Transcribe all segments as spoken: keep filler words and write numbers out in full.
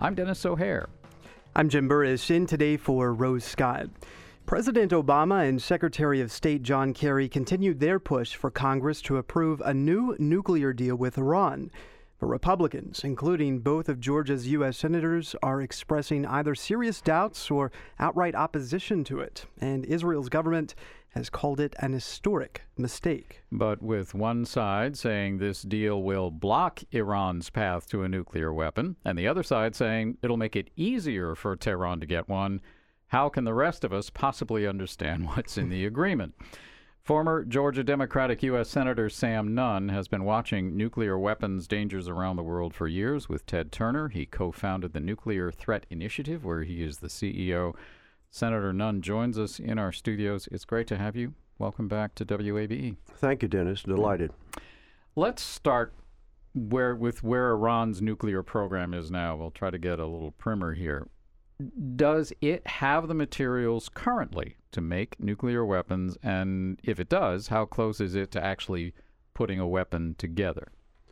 I'm Dennis O'Hare. I'm Jim Burris, in today for Rose Scott. President Obama and Secretary of State John Kerry continued their push for Congress to approve a new nuclear deal with Iran. But Republicans, including both of Georgia's U S senators, are expressing either serious doubts or outright opposition to it. And Israel's government has called it an historic mistake. But with one side saying this deal will block Iran's path to a nuclear weapon, and the other side saying it'll make it easier for Tehran to get one, how can the rest of us possibly understand what's in the agreement? Former Georgia Democratic U S Senator Sam Nunn has been watching nuclear weapons dangers around the world for years with Ted Turner. He co-founded the Nuclear Threat Initiative, where he is the C E O. Senator Nunn joins us in our studios. It's great to have you. Welcome back to W A B E. Thank you, Dennis. Delighted. Let's start where with where Iran's nuclear program is now. We'll try to get a little primer here. Does it have the materials currently to make nuclear weapons? And if it does, how close is it to actually putting a weapon together?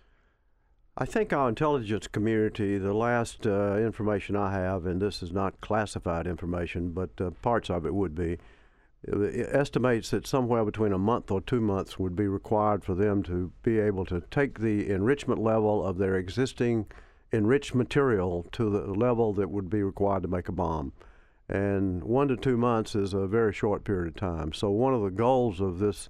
I think our intelligence community, the last uh, information I have, and this is not classified information, but uh, parts of it would be, it estimates that somewhere between a month or two months would be required for them to be able to take the enrichment level of their existing enriched material to the level that would be required to make a bomb. And one to two months is a very short period of time. So one of the goals of this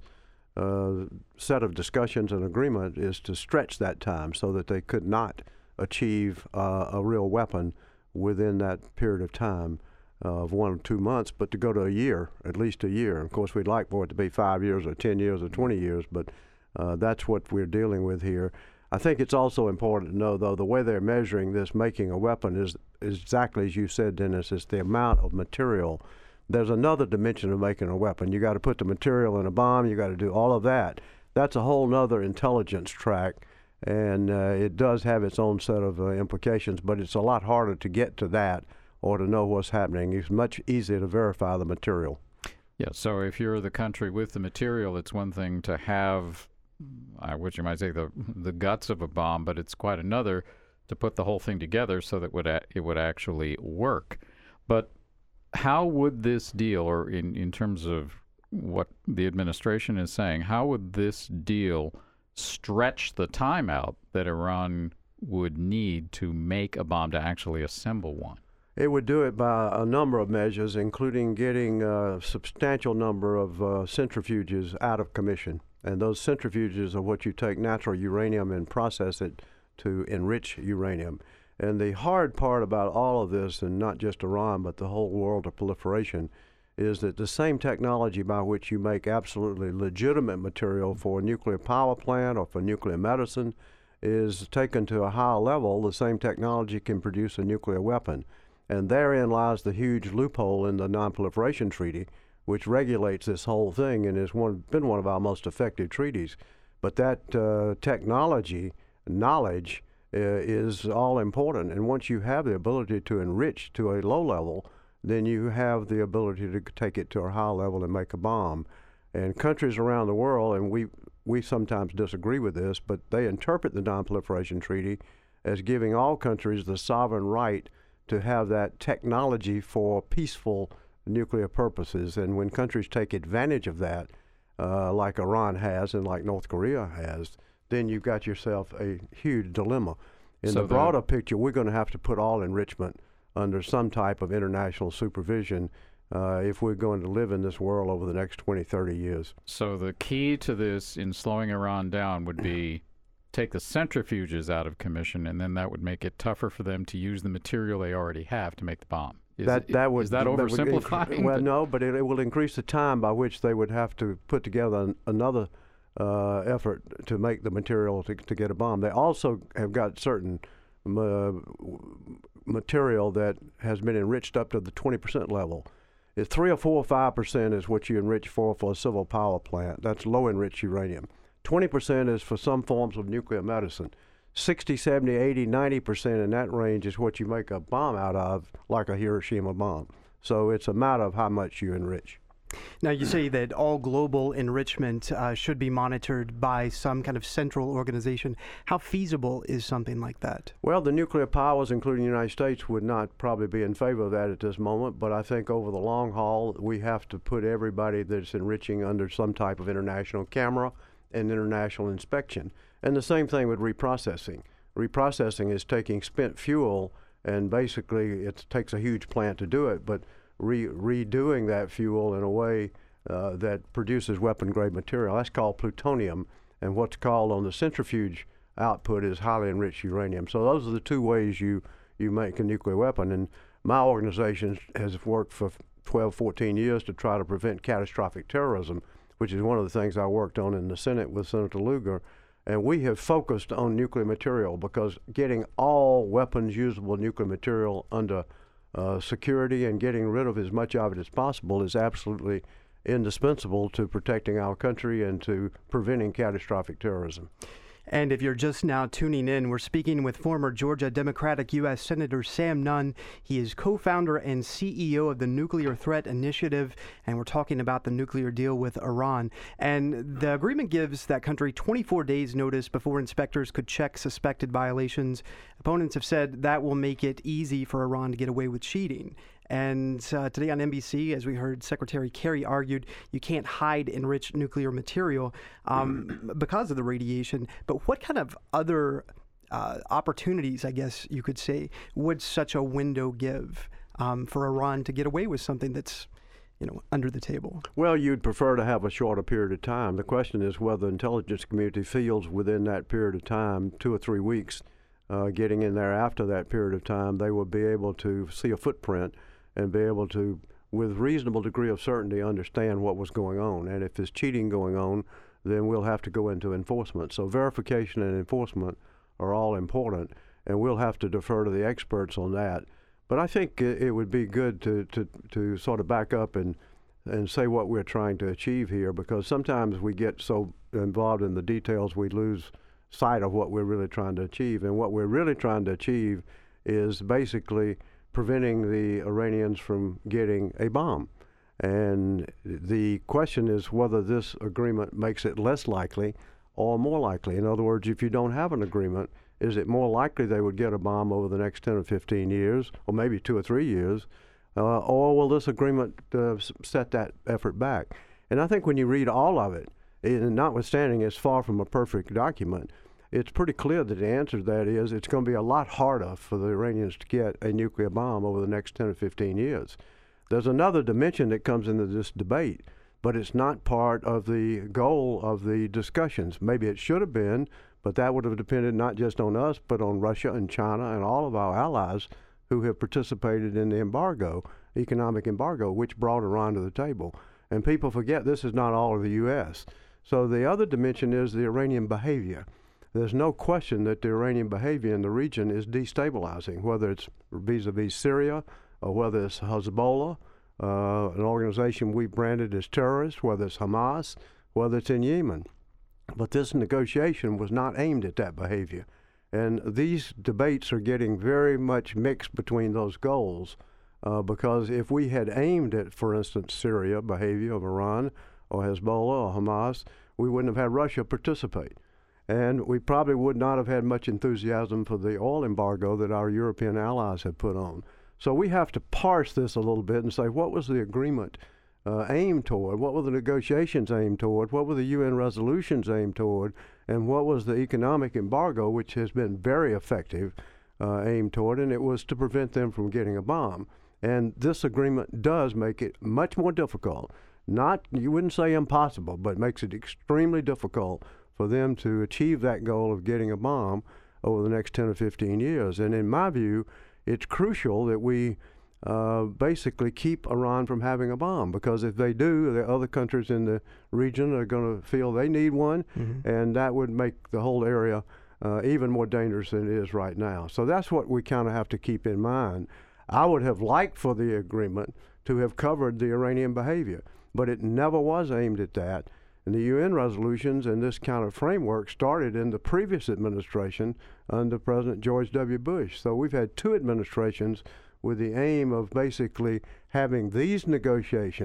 uh, set of discussions and agreement is to stretch that time so that they could not achieve uh, a real weapon within that period of time uh, of one or two months, but to go to a year, at least a year. Of course, we'd like for it to be five years or ten years or twenty years, but uh, that's what we're dealing with here. I think it's also important to know, though, the way they're measuring this making a weapon is, is exactly as you said, Dennis, it's the amount of material. There's another dimension of making a weapon. You got to put the material in a bomb. You got to do all of that. That's a whole nother intelligence track, and uh, it does have its own set of uh, implications, but it's a lot harder to get to that or to know what's happening. It's much easier to verify the material. Yeah, so if you're the country with the material, it's one thing to have I which you might say the the guts of a bomb, but it's quite another to put the whole thing together so that would a, it would actually work. But how would this deal, or in, in terms of what the administration is saying, how would this deal stretch the time out that Iran would need to make a bomb, to actually assemble one? It would do it by a number of measures, including getting a substantial number of uh, centrifuges out of commission. And those centrifuges are what you take natural uranium and process it to enrich uranium. And the hard part about all of this, and not just Iran, but the whole world of proliferation, is that the same technology by which you make absolutely legitimate material for a nuclear power plant or for nuclear medicine is taken to a higher level. The same technology can produce a nuclear weapon. And therein lies the huge loophole in the Non-Proliferation Treaty, which regulates this whole thing and has one, been one of our most effective treaties. But that uh, technology, knowledge, uh, is all important. And once you have the ability to enrich to a low level, then you have the ability to take it to a high level and make a bomb. And countries around the world, and we, we sometimes disagree with this, but they interpret the Non-Proliferation Treaty as giving all countries the sovereign right to have that technology for peaceful nuclear purposes. And when countries take advantage of that, uh, like Iran has and like North Korea has, then you've got yourself a huge dilemma. In so the broader the, picture, we're going to have to put all enrichment under some type of international supervision uh, if we're going to live in this world over the next twenty, thirty years. So the key to this in slowing Iran down would be take the centrifuges out of commission, and then that would make it tougher for them to use the material they already have to make the bomb. Is, that, that would, is that oversimplifying? That would, well, no, but it, it will increase the time by which they would have to put together an, another uh, effort to make the material to, to get a bomb. They also have got certain uh, material that has been enriched up to the twenty percent level. It's three or four or five percent is what you enrich for for a civil power plant. That's low enriched uranium. twenty percent is for some forms of nuclear medicine. sixty, seventy, eighty, ninety percent in that range is what you make a bomb out of, like a Hiroshima bomb. So it's a matter of how much you enrich. Now, you say that all global enrichment uh, should be monitored by some kind of central organization. How feasible is something like that? Well, the nuclear powers, including the United States, would not probably be in favor of that at this moment, but I think over the long haul, we have to put everybody that's enriching under some type of international camera and international inspection. And the same thing with reprocessing. Reprocessing is taking spent fuel, and basically it takes a huge plant to do it, but Re- redoing that fuel in a way uh, that produces weapon-grade material. That's called plutonium, and what's called on the centrifuge output is highly enriched uranium. So those are the two ways you, you make a nuclear weapon. And my organization has worked for twelve, fourteen years to try to prevent catastrophic terrorism, which is one of the things I worked on in the Senate with Senator Lugar. And we have focused on nuclear material because getting all weapons-usable nuclear material under Uh, security and getting rid of as much of it as possible is absolutely indispensable to protecting our country and to preventing catastrophic terrorism. And if you're just now tuning in, we're speaking with former Georgia Democratic U S Senator Sam Nunn. He is co-founder and C E O of the Nuclear Threat Initiative, and we're talking about the nuclear deal with Iran. And the agreement gives that country twenty-four days notice before inspectors could check suspected violations. Opponents have said that will make it easy for Iran to get away with cheating. And uh, today on N B C, as we heard, Secretary Kerry argued you can't hide enriched nuclear material um, because of the radiation. But what kind of other uh, opportunities, I guess you could say, would such a window give um, for Iran to get away with something that's, you know, under the table? Well, you'd prefer to have a shorter period of time. The question is whether the intelligence community feels within that period of time, two or three weeks, uh, getting in there after that period of time, they will be able to see a footprint and be able to, with reasonable degree of certainty, understand what was going on. And if there's cheating going on, then we'll have to go into enforcement. So verification and enforcement are all important, and we'll have to defer to the experts on that. But I think it, it would be good to, to, to sort of back up and, and say what we're trying to achieve here, because sometimes we get so involved in the details we lose sight of what we're really trying to achieve. And what we're really trying to achieve is basically preventing the Iranians from getting a bomb. And the question is whether this agreement makes it less likely or more likely. In other words, if you don't have an agreement, is it more likely they would get a bomb over the next ten or fifteen years, or maybe two or three years, uh, or will this agreement uh, set that effort back? And I think when you read all of it, and notwithstanding it's far from a perfect document, it's pretty clear that the answer to that is it's going to be a lot harder for the Iranians to get a nuclear bomb over the next ten or fifteen years. There's another dimension that comes into this debate, but it's not part of the goal of the discussions. Maybe it should have been, but that would have depended not just on us, but on Russia and China and all of our allies who have participated in the embargo, economic embargo, which brought Iran to the table. And people forget this is not all of the U S. So the other dimension is the Iranian behavior. There's no question that the Iranian behavior in the region is destabilizing, whether it's vis-a-vis Syria or whether it's Hezbollah, uh, an organization we branded as terrorist, whether it's Hamas, whether it's in Yemen. But this negotiation was not aimed at that behavior. And these debates are getting very much mixed between those goals, uh, because if we had aimed at, for instance, Syria behavior of Iran or Hezbollah or Hamas, we wouldn't have had Russia participate. And we probably would not have had much enthusiasm for the oil embargo that our European allies had put on. So we have to parse this a little bit and say, what was the agreement uh, aimed toward? What were the negotiations aimed toward? What were the U N resolutions aimed toward? And what was the economic embargo, which has been very effective, uh, aimed toward? And it was to prevent them from getting a bomb. And this agreement does make it much more difficult. Not, you wouldn't say impossible, but makes it extremely difficult for them to achieve that goal of getting a bomb over the next ten or fifteen years. And in my view, it's crucial that we uh, basically keep Iran from having a bomb, because if they do, the other countries in the region are going to feel they need one, mm-hmm. and that would make the whole area uh, even more dangerous than it is right now. So that's what we kind of have to keep in mind. I would have liked for the agreement to have covered the Iranian behavior, but it never was aimed at that. And the U N resolutions and this kind of framework started in the previous administration under President George W. Bush. So we've had two administrations with the aim of basically having these negotiations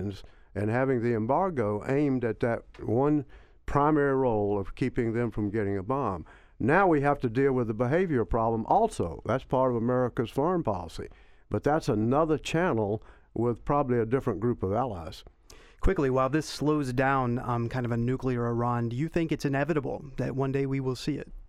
and having the embargo aimed at that one primary role of keeping them from getting a bomb. Now we have to deal with the behavior problem also. That's part of America's foreign policy. But that's another channel with probably a different group of allies. Quickly, while this slows down um, kind of a nuclear Iran, do you think it's inevitable that one day we will see it?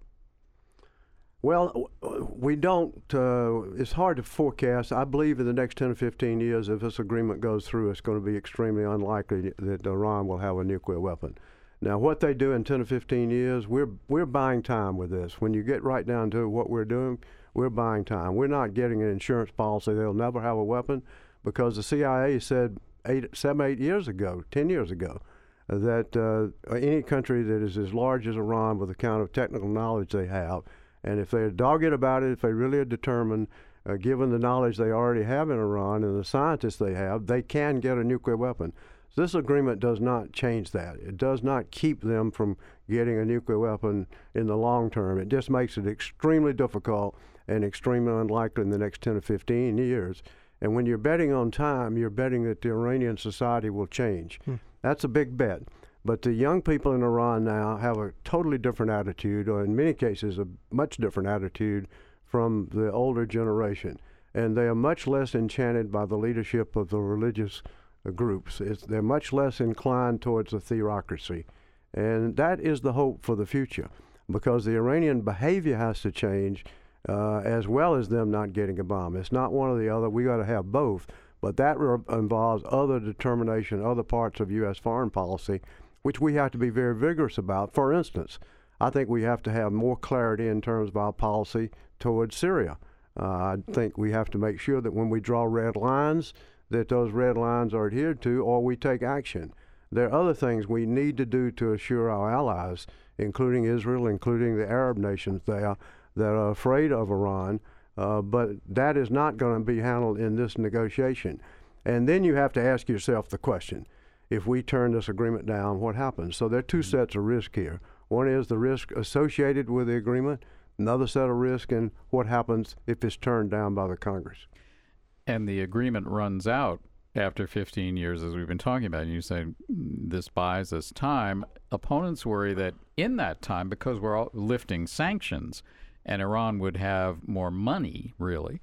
Well, we don't, uh, it's hard to forecast. I believe in the next ten or fifteen years, if this agreement goes through, it's going to be extremely unlikely that Iran will have a nuclear weapon. Now, what they do in ten or fifteen years, we're, we're buying time with this. When you get right down to what we're doing, we're buying time. We're not getting an insurance policy. They'll never have a weapon because the C I A said eight, seven, eight years ago, ten years ago, that uh, any country that is as large as Iran with the kind of technical knowledge they have, and if they're dogged about it, if they really are determined, uh, given the knowledge they already have in Iran and the scientists they have, they can get a nuclear weapon. So this agreement does not change that. It does not keep them from getting a nuclear weapon in the long term. It just makes it extremely difficult and extremely unlikely in the next ten or fifteen years. And when you're betting on time, you're betting that the Iranian society will change. Hmm. That's a big bet. But the young people in Iran now have a totally different attitude, or in many cases a much different attitude from the older generation. And they are much less enchanted by the leadership of the religious uh, groups. It's, they're much less inclined towards a theocracy. And that is the hope for the future, because the Iranian behavior has to change uh, as well as them not getting a bomb. It's not one or the other. We got to have both. But that re- involves other determination, other parts of U S foreign policy, which we have to be very vigorous about. For instance, I think we have to have more clarity in terms of our policy towards Syria. Uh, I think we have to make sure that when we draw red lines, that those red lines are adhered to, or we take action. There are other things we need to do to assure our allies, including Israel, including the Arab nations there, that are afraid of Iran, uh, but that is not going to be handled in this negotiation. And then you have to ask yourself the question, if we turn this agreement down, what happens? So there are two sets of risk here. One is the risk associated with the agreement, another set of risk, and what happens if it's turned down by the Congress. And the agreement runs out after fifteen years, as we've been talking about. And you say this buys us time. Opponents worry that in that time, because we're all lifting sanctions and Iran would have more money, really,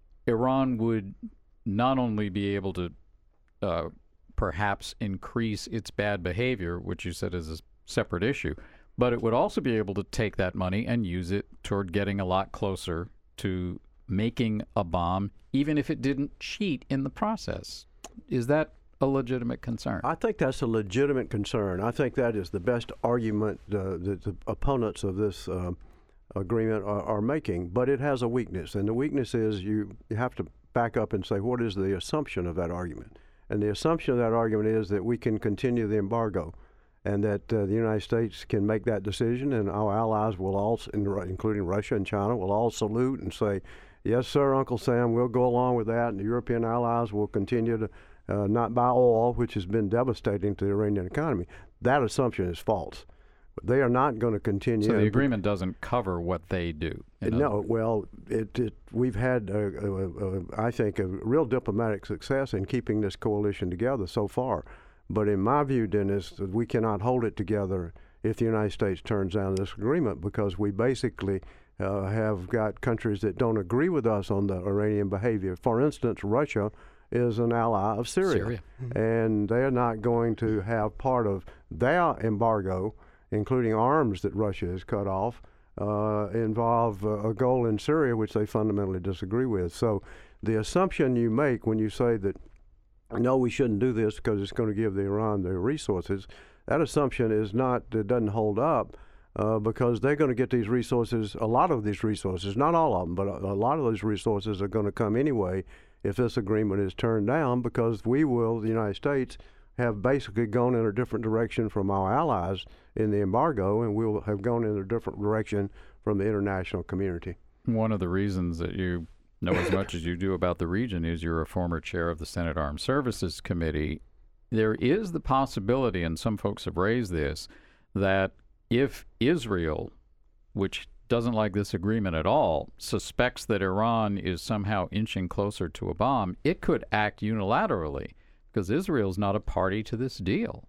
Iran would not only be able to uh, perhaps increase its bad behavior, which you said is a separate issue, but it would also be able to take that money and use it toward getting a lot closer to making a bomb, even if it didn't cheat in the process. Is that a legitimate concern? I think that's a legitimate concern. I think that is the best argument uh, that the opponents of this uh, agreement are, are making, but it has a weakness, and the weakness is you, you have to back up and say, what is the assumption of that argument? And the assumption of that argument is that we can continue the embargo, and that uh, the United States can make that decision, and our allies will all, including Russia and China, will all salute and say, yes, sir, Uncle Sam, we'll go along with that, and the European allies will continue to uh, not buy oil, which has been devastating to the Iranian economy. That assumption is false. They are not going to continue. So the agreement doesn't cover what they do. No, well, it, it, we've had, a, a, a, I think, a real diplomatic success in keeping this coalition together so far. But in my view, Dennis, we cannot hold it together if the United States turns down this agreement, because we basically uh, have got countries that don't agree with us on the Iranian behavior. For instance, Russia is an ally of Syria, Syria. Mm-hmm. and they're not going to have part of their embargo, including arms that Russia has cut off, uh, involve uh, a goal in Syria which they fundamentally disagree with. So the assumption you make when you say that, no, we shouldn't do this because it's going to give the Iran the resources, that assumption is not, it doesn't hold up uh, because they're going to get these resources, a lot of these resources, not all of them, but a, a lot of those resources are going to come anyway if this agreement is turned down, because we will, the United States, have basically gone in a different direction from our allies in the embargo, and we will have gone in a different direction from the international community. One of the reasons that you know as much as you do about the region is you're a former chair of the Senate Armed Services Committee. There is the possibility, and some folks have raised this, that if Israel, which doesn't like this agreement at all, suspects that Iran is somehow inching closer to a bomb, it could act unilaterally because Israel's not a party to this deal.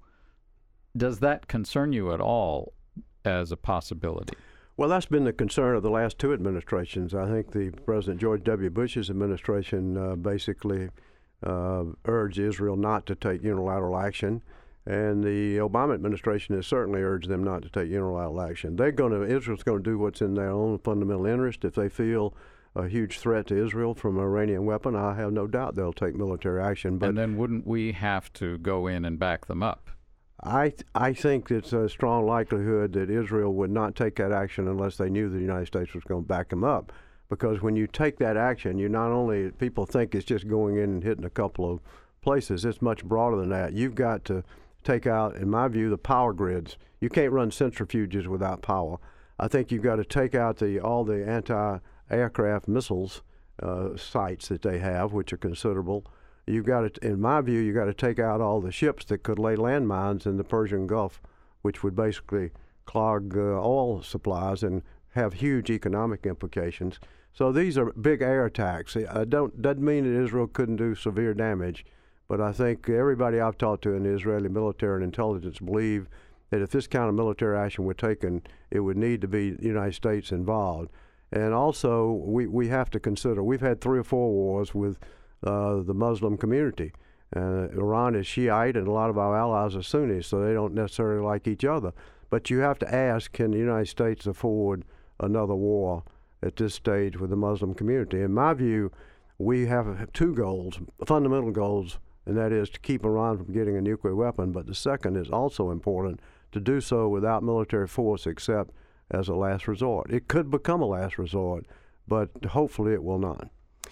Does that concern you at all as a possibility? Well, that's been the concern of the last two administrations. I think the President George W. Bush's administration uh, basically uh, urged Israel not to take unilateral action, and the Obama administration has certainly urged them not to take unilateral action. They're going to Israel's going to do what's in their own fundamental interest. If they feel a huge threat to Israel from an Iranian weapon, I have no doubt they'll take military action. But and then wouldn't we have to go in and back them up? I th- I think it's a strong likelihood that Israel would not take that action unless they knew the United States was going to back them up. Because when you take that action, you not only, people think it's just going in and hitting a couple of places. It's much broader than that. You've got to take out, in my view, the power grids. You can't run centrifuges without power. I think you've got to take out the all the anti-aircraft missiles uh, sites that they have, which are considerable. You've got to, in my view, you've got to take out all the ships that could lay landmines in the Persian Gulf, which would basically clog uh, oil supplies and have huge economic implications. So these are big air attacks. I don't doesn't mean that Israel couldn't do severe damage, but I think everybody I've talked to in the Israeli military and intelligence believe that if this kind of military action were taken, it would need to be the United States involved. And also, we, we have to consider, we've had three or four wars with uh, the Muslim community. Uh, Iran is Shiite, and a lot of our allies are Sunnis, so they don't necessarily like each other. But you have to ask, can the United States afford another war at this stage with the Muslim community? In my view, we have two goals, fundamental goals, and that is to keep Iran from getting a nuclear weapon. But the second is also important, to do so without military force except as a last resort. It could become a last resort, but hopefully it will not.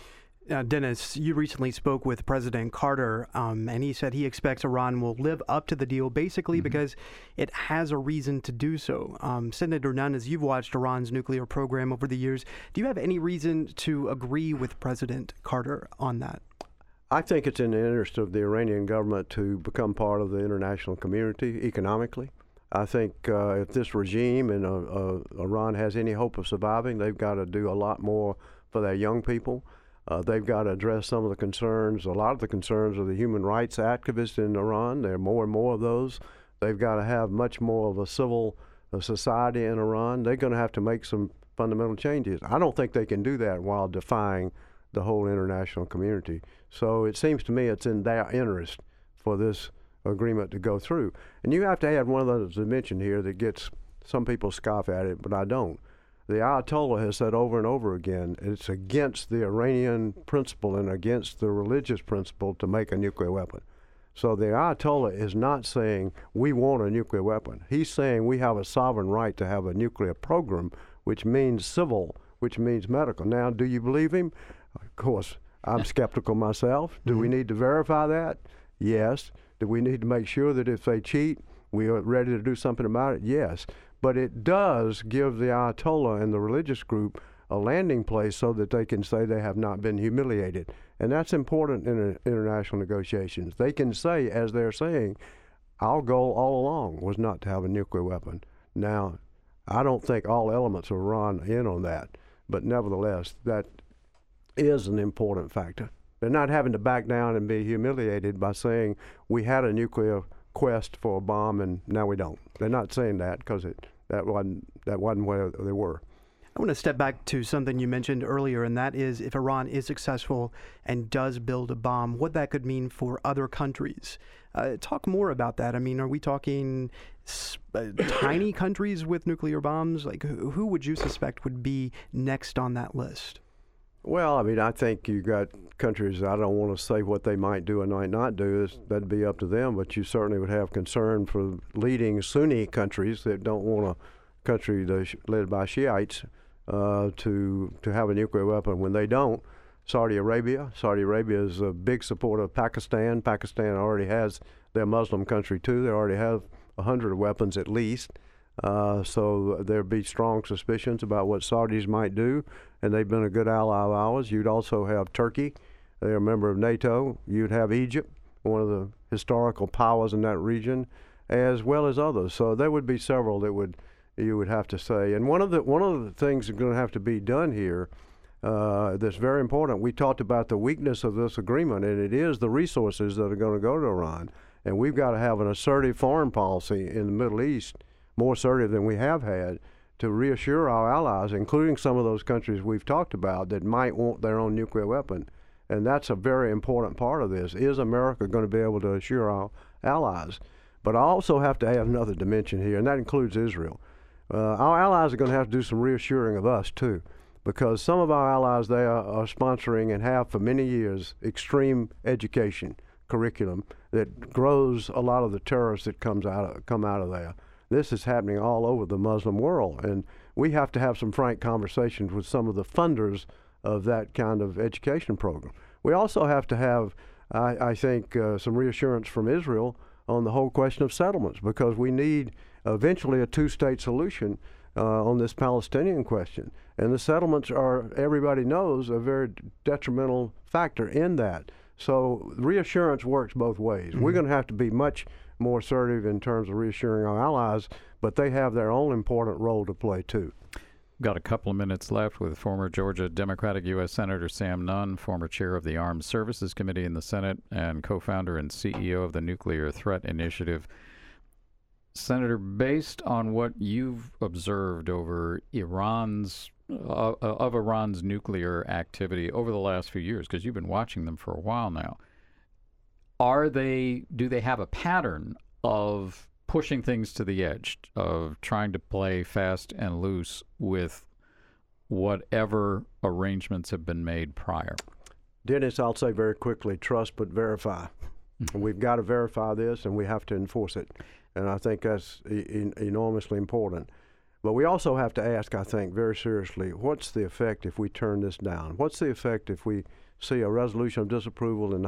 Uh, Dennis, you recently spoke with President Carter, um, and he said he expects Iran will live up to the deal basically mm-hmm. because it has a reason to do so. Um, Senator Nunn, as you've watched Iran's nuclear program over the years, do you have any reason to agree with President Carter on that? I think it's in the interest of the Iranian government to become part of the international community economically. I think uh, if this regime in uh, uh, Iran has any hope of surviving, they've got to do a lot more for their young people. Uh, they've got to address some of the concerns, a lot of the concerns of the human rights activists in Iran. There are more and more of those. They've got to have much more of a civil uh, society in Iran. They're going to have to make some fundamental changes. I don't think they can do that while defying the whole international community. So it seems to me it's in their interest for this agreement to go through. And you have to add one other dimension here that gets, some people scoff at it, but I don't. The Ayatollah has said over and over again, it's against the Iranian principle and against the religious principle to make a nuclear weapon. So the Ayatollah is not saying we want a nuclear weapon. He's saying we have a sovereign right to have a nuclear program, which means civil, which means medical. Now, do you believe him? Of course, I'm skeptical myself. Do we need to verify that? Yes. Do we need to make sure that if they cheat, we are ready to do something about it? Yes. But it does give the Ayatollah and the religious group a landing place so that they can say they have not been humiliated. And that's important in international negotiations. They can say, as they're saying, our goal all along was not to have a nuclear weapon. Now, I don't think all elements of Iran are in on that, but nevertheless, that is an important factor. They're not having to back down and be humiliated by saying we had a nuclear quest for a bomb and now we don't. They're not saying that because it that wasn't that wasn't where they were. I want to step back to something you mentioned earlier, and that is if Iran is successful and does build a bomb, what that could mean for other countries. Uh, talk more about that. I mean, are we talking uh, tiny countries with nuclear bombs? Like, who, who would you suspect would be next on that list? Well, I mean, I think you got countries, I don't want to say what they might do and might not do. That'd be up to them, but you certainly would have concern for leading Sunni countries that don't want a country that's led by Shiites uh, to to have a nuclear weapon when they don't. Saudi Arabia. Saudi Arabia is a big supporter of Pakistan. Pakistan already has their Muslim country, too. They already have one hundred weapons at least. Uh, so there'd be strong suspicions about what Saudis might do, and they've been a good ally of ours. You'd also have Turkey. They're a member of NATO. You'd have Egypt, one of the historical powers in that region, as well as others. So there would be several that would you would have to say. And one of the one of the things that's going to have to be done here, uh, that's very important. We talked about the weakness of this agreement, and it is the resources that are going to go to Iran. And we've got to have an assertive foreign policy in the Middle East, more assertive than we have had, to reassure our allies, including some of those countries we've talked about that might want their own nuclear weapon. And that's a very important part of this. Is America going to be able to assure our allies? But I also have to add another dimension here, and that includes Israel. Uh, our allies are going to have to do some reassuring of us, too, because some of our allies, they are, are sponsoring and have for many years extreme education curriculum that grows a lot of the terrorists that comes out of, come out of there. This is happening all over the Muslim world, and we have to have some frank conversations with some of the funders of that kind of education program. We also have to have, I, I think, uh, some reassurance from Israel on the whole question of settlements, because we need eventually a two-state solution uh, on this Palestinian question. And the settlements are, everybody knows, a very detrimental factor in that. So reassurance works both ways. Mm-hmm. We're going to have to be much more assertive in terms of reassuring our allies, but they have their own important role to play too. Got a couple of minutes left with former Georgia Democratic U S Senator Sam Nunn, former chair of the Armed Services Committee in the Senate and co-founder and C E O of the Nuclear Threat Initiative. Senator, based on what you've observed over Iran's uh, of Iran's nuclear activity over the last few years, because you've been watching them for a while now, are they do they have a pattern of pushing things to the edge, of trying to play fast and loose with whatever arrangements have been made prior? Dennis, I'll say very quickly, trust but verify. And we've got to verify this, and we have to enforce it. And I think that's e- enormously important. But we also have to ask, I think, very seriously, what's the effect if we turn this down? What's the effect if we see a resolution of disapproval in the